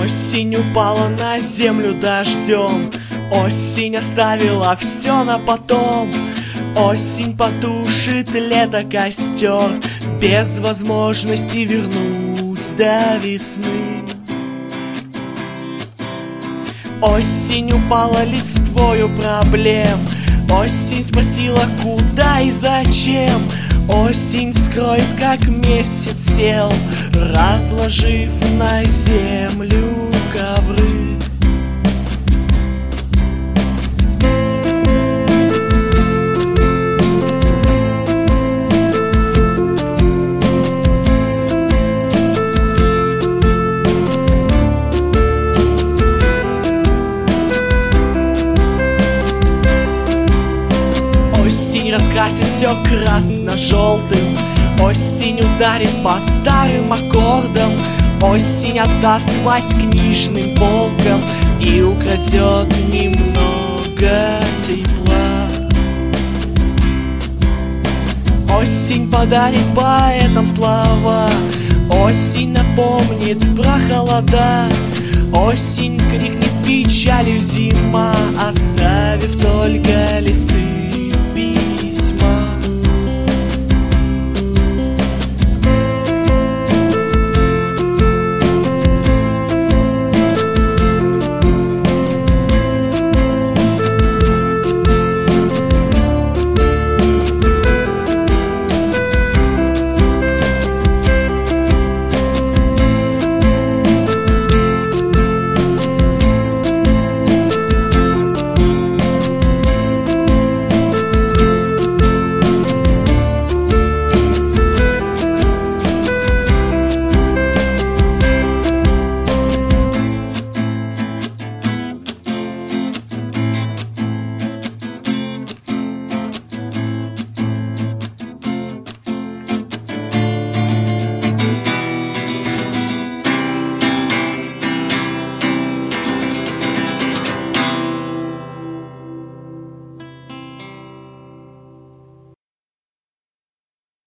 Осень упала на землю дождем, осень оставила все на потом. Осень потушит лето костер, без возможности вернуть до весны. Осень упала листвою проблем, осень спросила, куда и зачем. Осень скроет, как месяц сел, разложив на землю ковры. Осень раскрасит все красно-желтым, осень ударит по старым аккордам, осень отдаст власть книжным полкам и украдет немного тепла. Осень подарит поэтам слова, осень напомнит про холода, осень крикнет печалью зима, оставив только листы.